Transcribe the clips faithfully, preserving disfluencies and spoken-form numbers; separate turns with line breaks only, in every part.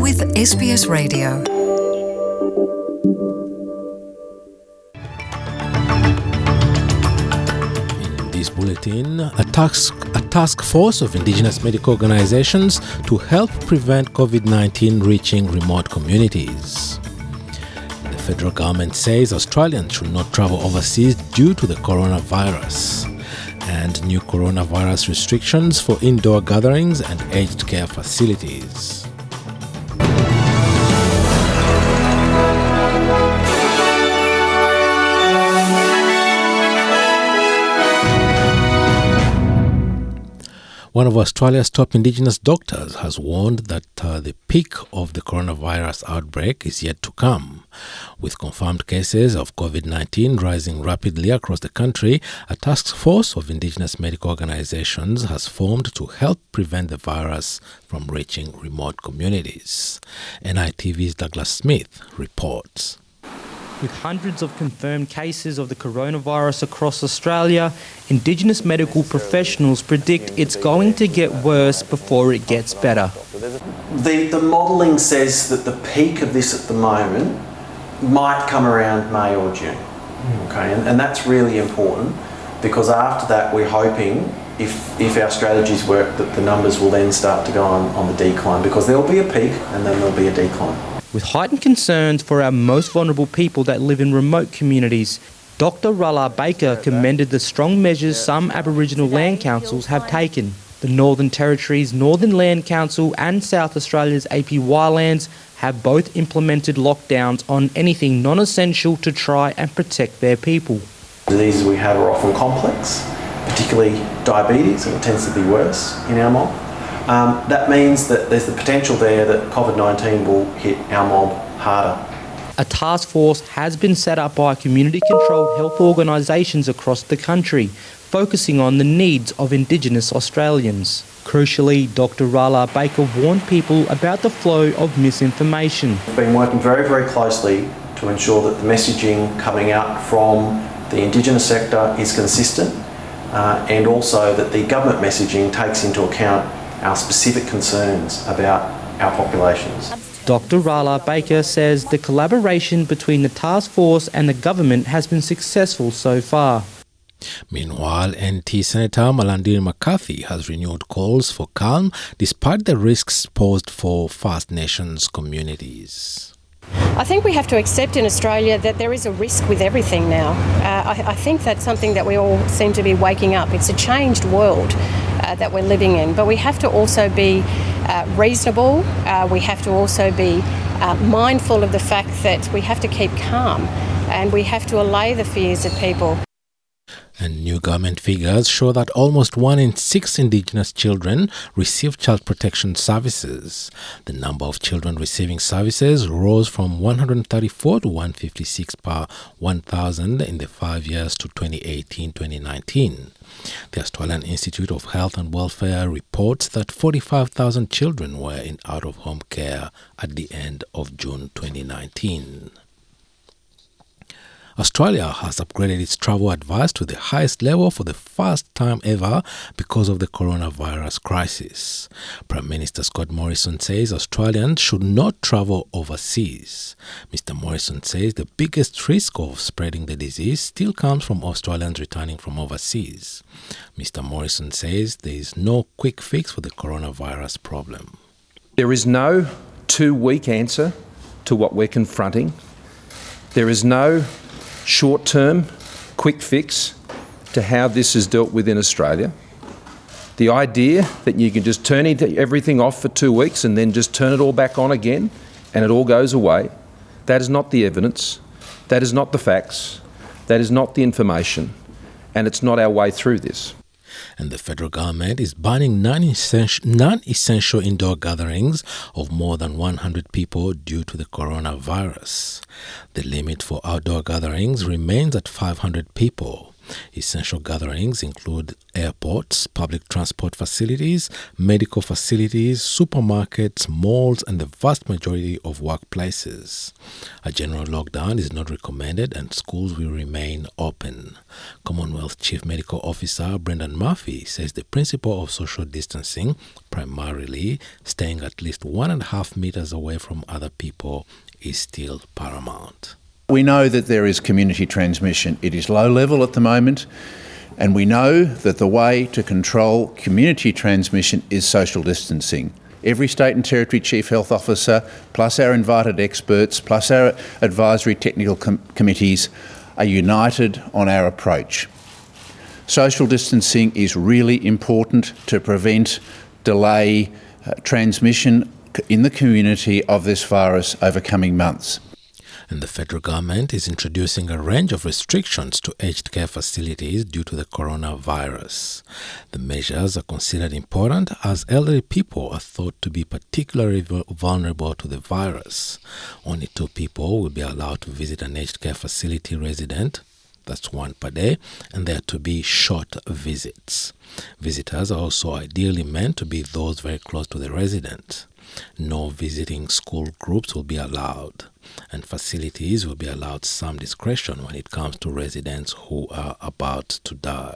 with S B S Radio. In this bulletin, a task, a task force of Indigenous medical organisations to help prevent COVID nineteen reaching remote communities. The federal government says Australians should not travel overseas due to the coronavirus. And new coronavirus restrictions for indoor gatherings and aged care facilities. One of Australia's top Indigenous doctors has warned that uh, the peak of the coronavirus outbreak is yet to come. With confirmed cases of COVID nineteen rising rapidly across the country, a task force of Indigenous medical organisations has formed to help prevent the virus from reaching remote communities. N I T V's Douglas Smith reports.
With hundreds of confirmed cases of the coronavirus across Australia, Indigenous medical professionals predict it's going to get worse before it gets better.
The, the modelling says that the peak of this at the moment might come around May or June. Okay, and, and that's really important because after that we're hoping, if, if our strategies work, that the numbers will then start to go on, on the decline, because there'll be a peak and then there'll be a decline.
With heightened concerns for our most vulnerable people that live in remote communities, Doctor Rala Baker commended the strong measures some Aboriginal land councils have taken. The Northern Territory's Northern Land Council and South Australia's A P Y Lands have both implemented lockdowns on anything non-essential to try and protect their people.
Diseases we have are often complex, particularly diabetes, and it tends to be worse in our mob. Um, that means that there's the potential there that COVID nineteen will hit our mob harder.
A task force has been set up by community-controlled health organisations across the country, focusing on the needs of Indigenous Australians. Crucially, Doctor Rala Baker warned people about the flow of misinformation.
We've been working very, very closely to ensure that the messaging coming out from the Indigenous sector is consistent, uh, and also that the government messaging takes into account our specific concerns about our populations.
Doctor Rala Baker says the collaboration between the task force and the government has been successful so far.
Meanwhile, N T Senator Malarndirri McCarthy has renewed calls for calm despite the risks posed for First Nations communities.
I think we have to accept in Australia that there is a risk with everything now. Uh, I, I think that's something that we all seem to be waking up. It's a changed world uh, that we're living in, but we have to also be uh, reasonable. Uh, we have to also be uh, mindful of the fact that we have to keep calm and we have to allay the fears of people.
And new government figures show that almost one in six Indigenous children receive child protection services. The number of children receiving services rose from one hundred thirty-four to one hundred fifty-six per one thousand in the five years to twenty eighteen to twenty nineteen. The Australian Institute of Health and Welfare reports that forty-five thousand children were in out-of-home care at the end of June twenty nineteen. Australia has upgraded its travel advice to the highest level for the first time ever because of the coronavirus crisis. Prime Minister Scott Morrison says Australians should not travel overseas. Mister Morrison says the biggest risk of spreading the disease still comes from Australians returning from overseas. Mister Morrison says there is no quick fix for the coronavirus problem.
There is no two-week answer to what we're confronting. There is no short-term, quick fix to how this is dealt with in Australia. The idea that you can just turn everything off for two weeks and then just turn it all back on again and it all goes away, that is not the evidence, that is not the facts, that is not the information, and it's not our way through this.
And the federal government is banning non-essential, non-essential indoor gatherings of more than one hundred people due to the coronavirus. The limit for outdoor gatherings remains at five hundred people. Essential gatherings include airports, public transport facilities, medical facilities, supermarkets, malls, and the vast majority of workplaces. A general lockdown is not recommended and schools will remain open. Commonwealth Chief Medical Officer Brendan Murphy says the principle of social distancing, primarily staying at least one and a half meters away from other people, is still paramount.
We know that there is community transmission. It is low level at the moment, and we know that the way to control community transmission is social distancing. Every state and territory chief health officer, plus our invited experts, plus our advisory technical com- committees are united on our approach. Social distancing is really important to prevent, delay, uh, transmission in the community of this virus over coming months.
And the federal government is introducing a range of restrictions to aged care facilities due to the coronavirus. The measures are considered important as elderly people are thought to be particularly vulnerable to the virus. Only two people will be allowed to visit an aged care facility resident. That's one per day, and they are to be short visits. Visitors are also ideally meant to be those very close to the resident. No visiting school groups will be allowed, and facilities will be allowed some discretion when it comes to residents who are about to die.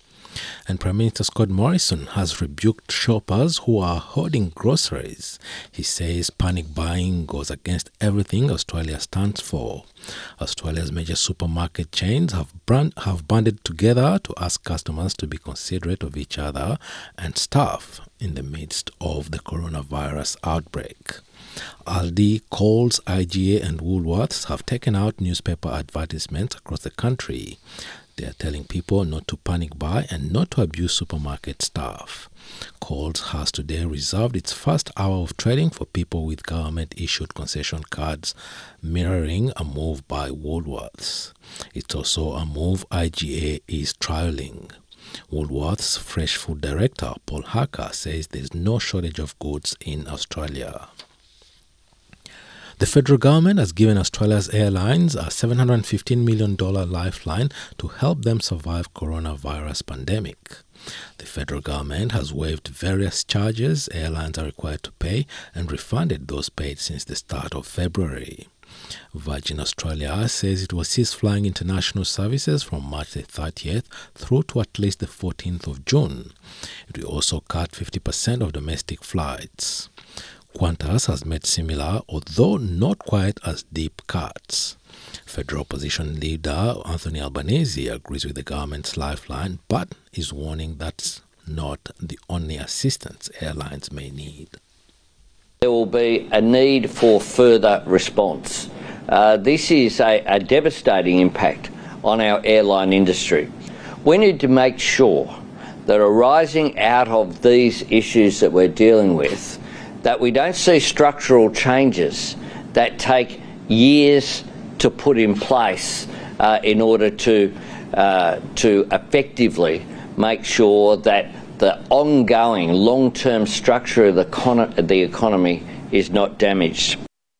And Prime Minister Scott Morrison has rebuked shoppers who are hoarding groceries. He says panic buying goes against everything Australia stands for. Australia's major supermarket chains have, brand, have banded together to ask customers to be considerate of each other and staff in the midst of the coronavirus outbreak. Aldi, Coles, I G A and Woolworths have taken out newspaper advertisements across the country. They are telling people not to panic buy and not to abuse supermarket staff. Coles has today reserved its first hour of trading for people with government-issued concession cards, mirroring a move by Woolworths. It's also a move I G A is trialling. Woolworths Fresh Food Director Paul Harker says there's no shortage of goods in Australia. The federal government has given Australia's airlines a seven hundred fifteen million dollars lifeline to help them survive coronavirus pandemic. The federal government has waived various charges airlines are required to pay and refunded those paid since the start of February. Virgin Australia says it will cease flying international services from March the thirtieth through to at least the fourteenth of June. It will also cut fifty percent of domestic flights. Qantas has made similar, although not quite as deep cuts. Federal opposition leader Anthony Albanese agrees with the government's lifeline, but is warning that's not the only assistance airlines may need.
There will be a need for further response. Uh, this is a, a devastating impact on our airline industry. We need to make sure that arising out of these issues that we're dealing with, that we don't see structural changes that take years to put in place uh, in order to, uh, to effectively make sure that the ongoing long-term structure of the, con- the economy is not damaged.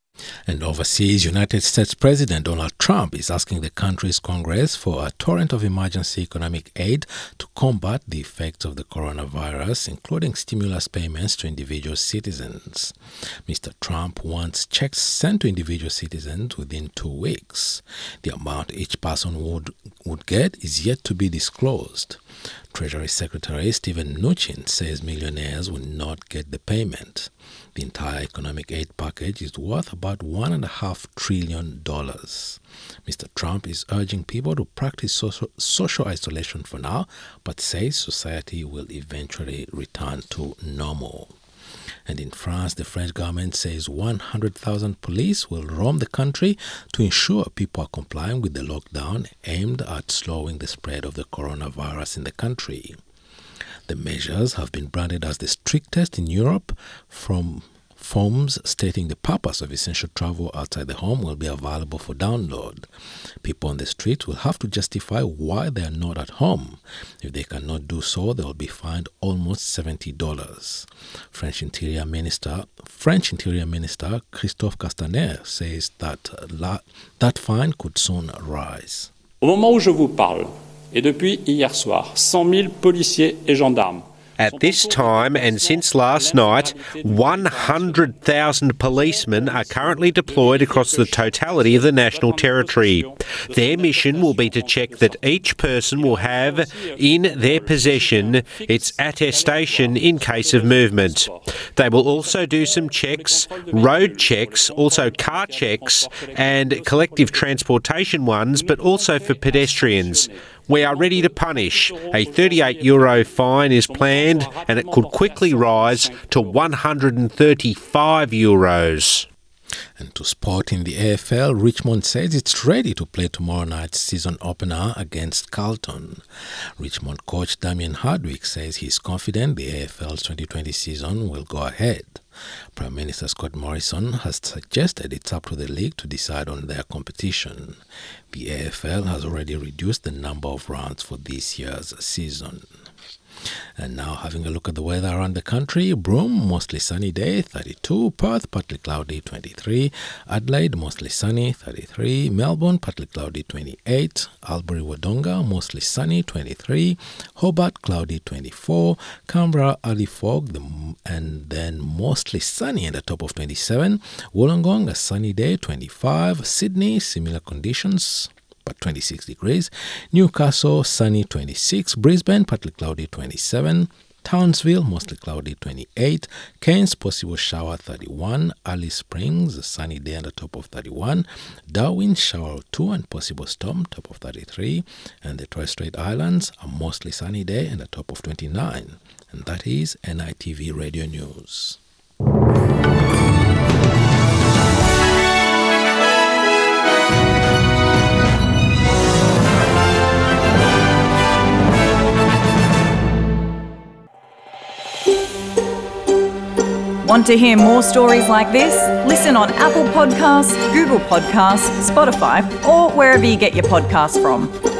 And overseas, United States President Donald Trump is asking the country's Congress for a torrent of emergency economic aid to combat the effects of the coronavirus, including stimulus payments to individual citizens. Mister Trump wants checks sent to individual citizens within two weeks. The amount each person would, would get is yet to be disclosed. Treasury Secretary Steven Mnuchin says millionaires will not get the payment. The entire economic aid package is worth about one and a half trillion dollars. Mister Trump is urging people to practice social, social isolation for now, but says society will eventually return to normal. And in France, the French government says one hundred thousand police will roam the country to ensure people are complying with the lockdown aimed at slowing the spread of the coronavirus in the country. The measures have been branded as the strictest in Europe. From forms stating the purpose of essential travel outside the home will be available for download. People on the street will have to justify why they are not at home. If they cannot do so, they will be fined almost seventy dollars. French Interior Minister French Interior Minister Christophe Castaner says that la, that fine could soon rise.
Au moment où je vous parle, Et depuis hier soir, cent mille policiers et gendarmes.
At this time and since last night, one hundred thousand policemen are currently deployed across the totality of the National Territory. Their mission will be to check that each person will have in their possession its attestation in case of movement. They will also do some checks, road checks, also car checks and collective transportation ones, but also for pedestrians. We are ready to punish. A thirty-eight euro fine is planned and it could quickly rise to one hundred thirty-five euros.
And to sport in the A F L, Richmond says it's ready to play tomorrow night's season opener against Carlton. Richmond coach Damien Hardwick says he's confident the A F L's twenty twenty season will go ahead. Prime Minister Scott Morrison has suggested it's up to the league to decide on their competition. The A F L has already reduced the number of rounds for this year's season. And now having a look at the weather around the country. Broome, mostly sunny day, thirty-two. Perth, partly cloudy, twenty-three. Adelaide, mostly sunny, thirty-three. Melbourne, partly cloudy, twenty-eight. Albury-Wodonga, mostly sunny, twenty-three. Hobart, cloudy, twenty-four. Canberra, early fog, and then mostly sunny at the top of twenty-seven. Wollongong, a sunny day, twenty-five. Sydney, similar conditions, but twenty-six degrees. Newcastle, sunny, twenty-six. Brisbane, partly cloudy, twenty-seven. Townsville, mostly cloudy, twenty-eight. Cairns, possible shower, thirty-one. Alice Springs, a sunny day at the top of thirty-one. Darwin, shower two and possible storm, top of thirty-three. And the Torres Strait Islands, a mostly sunny day and a top of twenty-nine. And that is N I T V Radio News.
Want to hear more stories like this? Listen on Apple Podcasts, Google Podcasts, Spotify, or wherever you get your podcasts from.